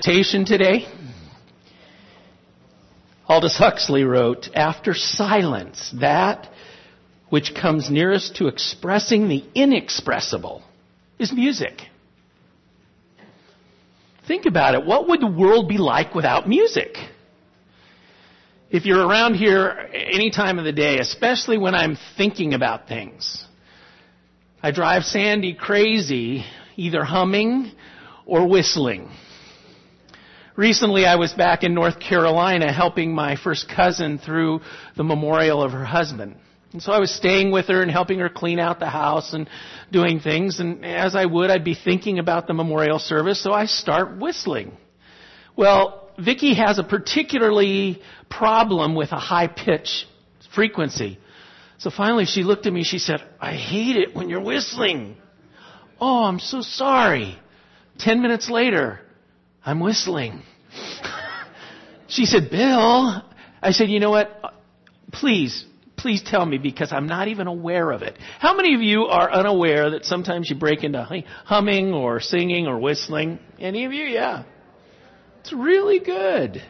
meditation today. Aldous Huxley wrote, "After silence, that which comes nearest to expressing the inexpressible is music." Think about it. What would the world be like without music? If you're around here any time of the day, especially when I'm thinking about things, I drive Sandy crazy, either humming or whistling. Recently, I was back in North Carolina helping my first cousin through the memorial of her husband. And so I was staying with her and helping her clean out the house and doing things. And as I would, I'd be thinking about the memorial service, so I start whistling. Well, Vicky has a particularly problem with a high pitch frequency. So finally she looked at me, she said, "I hate it when you're whistling." "Oh, I'm so sorry." 10 minutes later, I'm whistling. She said, "Bill," I said, "You know what? Please tell me, because I'm not even aware of it." How many of you are unaware that sometimes you break into humming or singing or whistling? Any of you? Yeah. It's really good.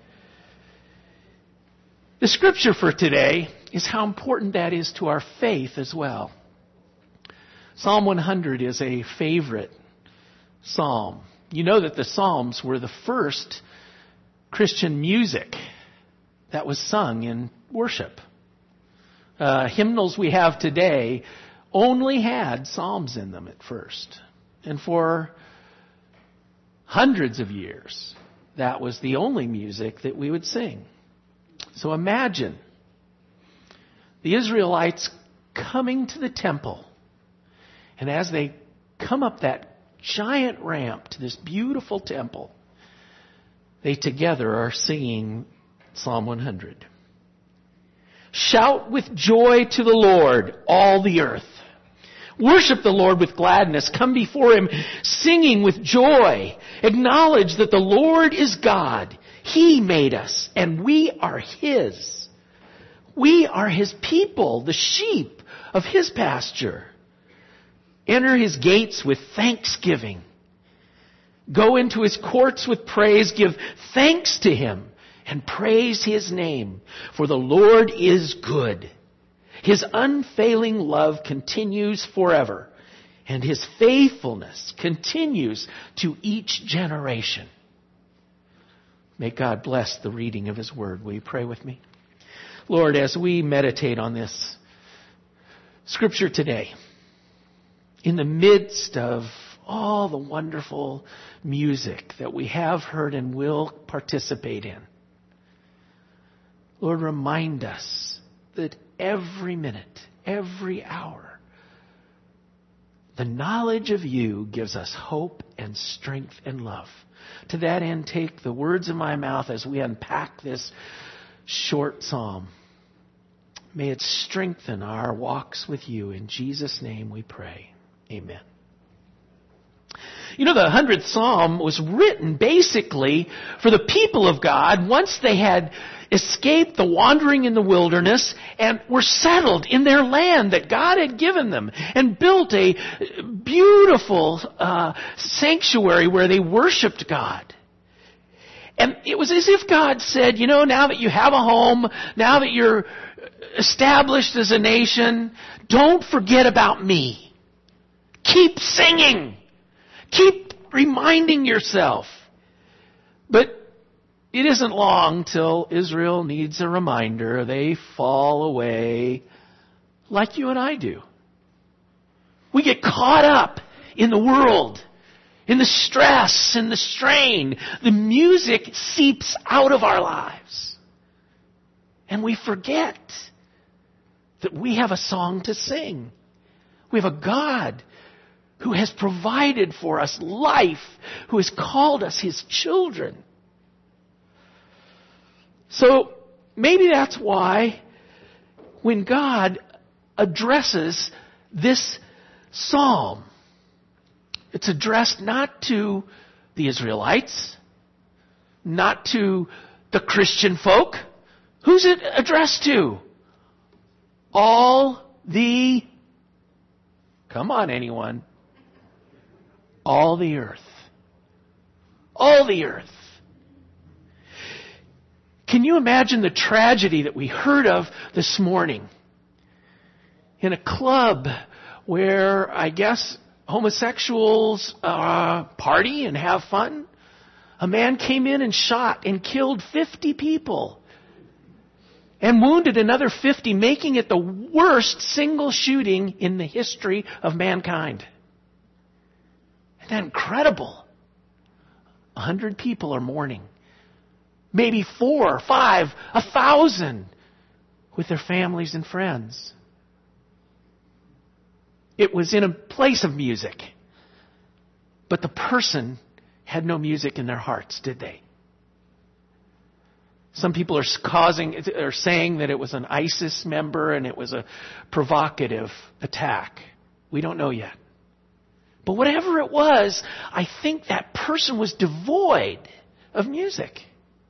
The scripture for today is how important that is to our faith as well. Psalm 100 is a favorite psalm. You know that the Psalms were the first Christian music that was sung in worship. Hymnals we have today only had psalms in them at first. And for hundreds of years, that was the only music that we would sing. So imagine the Israelites coming to the temple. And as they come up that giant ramp to this beautiful temple, they together are singing Psalm 100. "Shout with joy to the Lord, all the earth. Worship the Lord with gladness. Come before Him singing with joy. Acknowledge that the Lord is God. He made us, and we are His. We are His people, the sheep of His pasture. Enter His gates with thanksgiving. Go into His courts with praise. Give thanks to Him and praise His name. For the Lord is good. His unfailing love continues forever, and His faithfulness continues to each generation." May God bless the reading of His word. Will you pray with me? Lord, as we meditate on this scripture today, in the midst of all the wonderful music that we have heard and will participate in, Lord, remind us that every minute, every hour, the knowledge of You gives us hope and strength and love. To that end, take the words of my mouth as we unpack this short psalm. May it strengthen our walks with You. In Jesus' name we pray. Amen. You know, the 100th Psalm was written basically for the people of God once they had escaped the wandering in the wilderness and were settled in their land that God had given them and built a beautiful sanctuary where they worshiped God. And it was as if God said, you know, now that you have a home, now that you're established as a nation, don't forget about me. Keep singing. Keep reminding yourself. But it isn't long till Israel needs a reminder. They fall away like you and I do. We get caught up in the world, in the stress and the strain. The music seeps out of our lives. And we forget that we have a song to sing. We have a God who has provided for us life, who has called us His children. So maybe that's why when God addresses this psalm, it's addressed not to the Israelites, not to the Christian folk. Who's it addressed to? All the, come on anyone, all the earth. all the earth. Can you imagine the tragedy that we heard of this morning? In a club where, I guess, homosexuals party and have fun. A man came in and shot and killed 50 people and wounded another 50, making it the worst single shooting in the history of mankind. Isn't that incredible? 100 people are mourning. Maybe 4, 5, 1,000 with their families and friends. It was in a place of music. But the person had no music in their hearts, did they? Some people are saying that it was an ISIS member and it was a provocative attack. We don't know yet. But whatever it was, I think that person was devoid of music.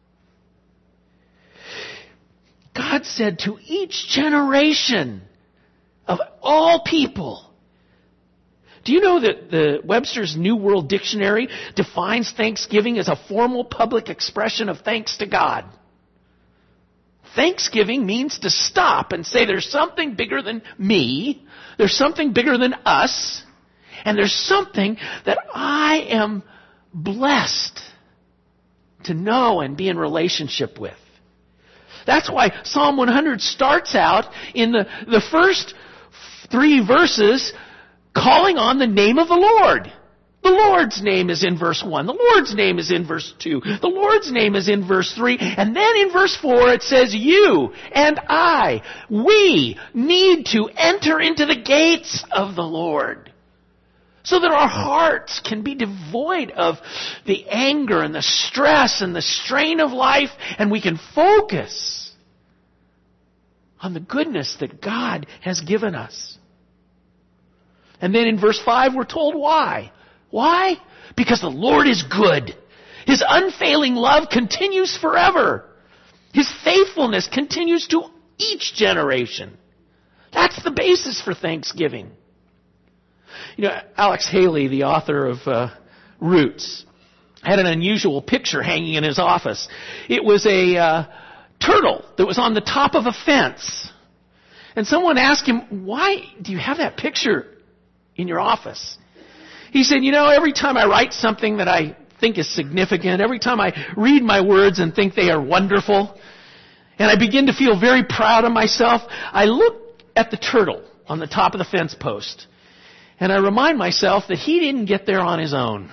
God said to each generation of all people. Do you know that the Webster's New World Dictionary defines thanksgiving as a formal public expression of thanks to God? Thanksgiving means to stop and say there's something bigger than me, there's something bigger than us, and there's something that I am blessed to know and be in relationship with. That's why Psalm 100 starts out in the first 3 verses calling on the name of the Lord. The Lord's name is in verse 1. The Lord's name is in verse 2. The Lord's name is in verse 3. And then in verse 4 it says, you and I, we need to enter into the gates of the Lord. So that our hearts can be devoid of the anger and the stress and the strain of life, and we can focus on the goodness that God has given us. And then in verse 5 we're told why. Why? Because the Lord is good. His unfailing love continues forever. His faithfulness continues to each generation. That's the basis for thanksgiving. You know, Alex Haley, the author of Roots, had an unusual picture hanging in his office. It was a turtle that was on the top of a fence. And someone asked him, why do you have that picture in your office? He said, you know, every time I write something that I think is significant, every time I read my words and think they are wonderful, and I begin to feel very proud of myself, I look at the turtle on the top of the fence post, and I remind myself that he didn't get there on his own.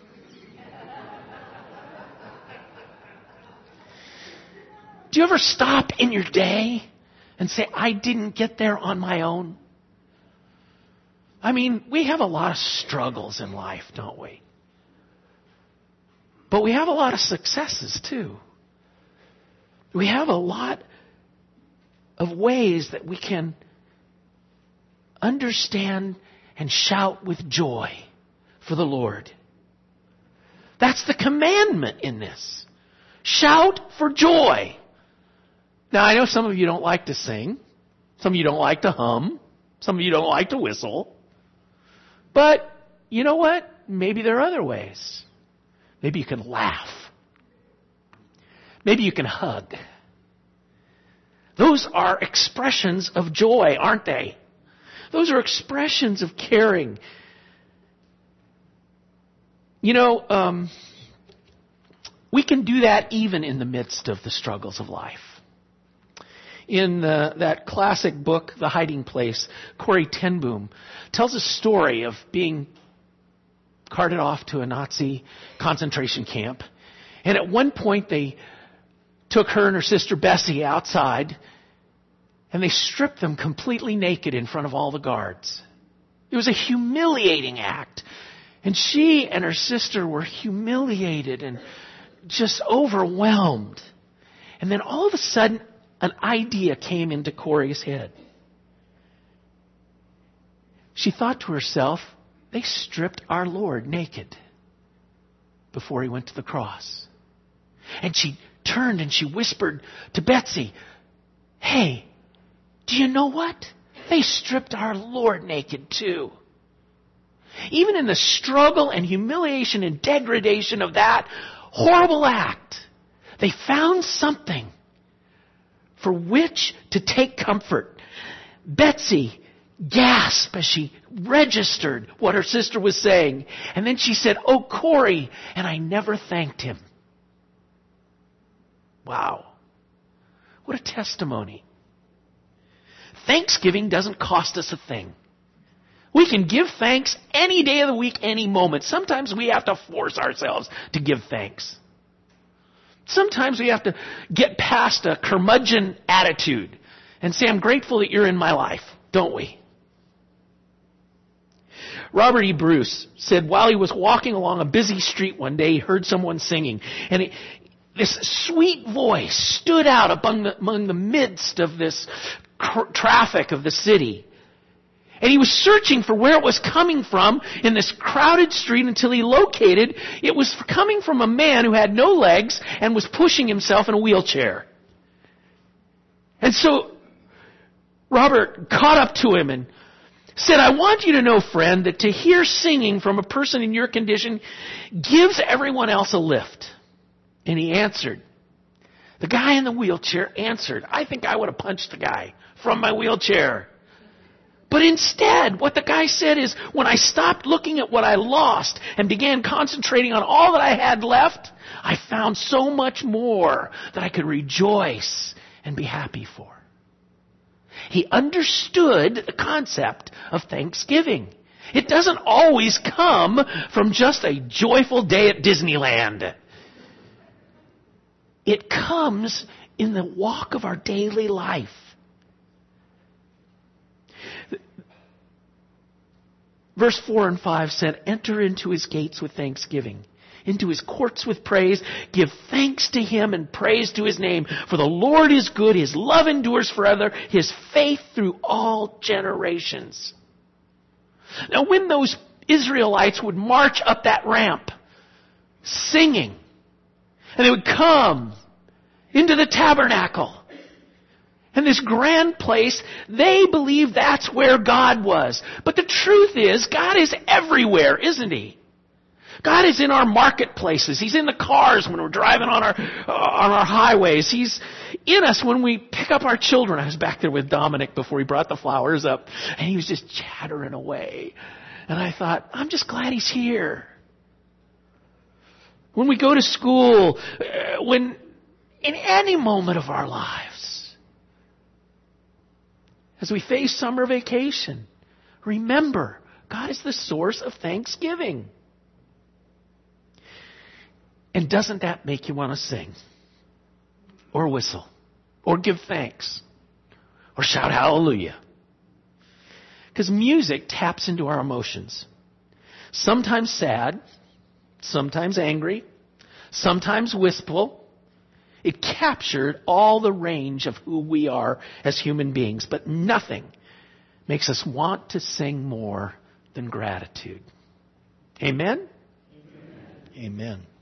Do you ever stop in your day and say, I didn't get there on my own? I mean, we have a lot of struggles in life, don't we? But we have a lot of successes too. We have a lot of ways that we can understand and shout with joy for the Lord. That's the commandment in this. Shout for joy. Now, I know some of you don't like to sing. Some of you don't like to hum. Some of you don't like to whistle. But, you know what? Maybe there are other ways. Maybe you can laugh. Maybe you can hug. Those are expressions of joy, aren't they? Those are expressions of caring. You know, we can do that even in the midst of the struggles of life. In that classic book, The Hiding Place, Corrie ten Boom tells a story of being carted off to a Nazi concentration camp. And at one point they took her and her sister Bessie outside and they stripped them completely naked in front of all the guards. It was a humiliating act. And she and her sister were humiliated and just overwhelmed. And then all of a sudden, an idea came into Corrie's head. She thought to herself, they stripped our Lord naked before he went to the cross. And she turned and she whispered to Betsy, hey, do you know what? They stripped our Lord naked too. Even in the struggle and humiliation and degradation of that horrible act, they found something for which to take comfort. Betsy gasped as she registered what her sister was saying. And then she said, "Oh, Corey, and I never thanked him." Wow. What a testimony. Thanksgiving doesn't cost us a thing. We can give thanks any day of the week, any moment. Sometimes we have to force ourselves to give thanks. Sometimes we have to get past a curmudgeon attitude and say, "I'm grateful that you're in my life," don't we? Robert E. Bruce said while he was walking along a busy street one day, he heard someone singing. And this sweet voice stood out among the midst of this traffic of the city. And he was searching for where it was coming from in this crowded street until he located it was coming from a man who had no legs and was pushing himself in a wheelchair. And so Robert caught up to him and said, "I want you to know, friend, that to hear singing from a person in your condition gives everyone else a lift." And he answered. The guy in the wheelchair answered. I think I would have punched the guy from my wheelchair. But instead, what the guy said is, when I stopped looking at what I lost and began concentrating on all that I had left, I found so much more that I could rejoice and be happy for. He understood the concept of thanksgiving. It doesn't always come from just a joyful day at Disneyland. It comes in the walk of our daily life. Verse 4 and 5 said, "Enter into his gates with thanksgiving, into his courts with praise. Give thanks to him and praise to his name. For the Lord is good, his love endures forever, his faith through all generations." Now when those Israelites would march up that ramp, singing, and they would come into the tabernacle, and this grand place, they believed that's where God was. But the truth is, God is everywhere, isn't he? God is in our marketplaces. He's in the cars when we're driving on our highways. He's in us when we pick up our children. I was back there with Dominic before he brought the flowers up, and he was just chattering away. And I thought, I'm just glad he's here. When we go to school, in any moment of our lives, as we face summer vacation, remember, God is the source of thanksgiving. And doesn't that make you want to sing? Or whistle? Or give thanks? Or shout hallelujah? Because music taps into our emotions. Sometimes sad, sometimes angry, sometimes wistful. It captured all the range of who we are as human beings. But nothing makes us want to sing more than gratitude. Amen? Amen. Amen.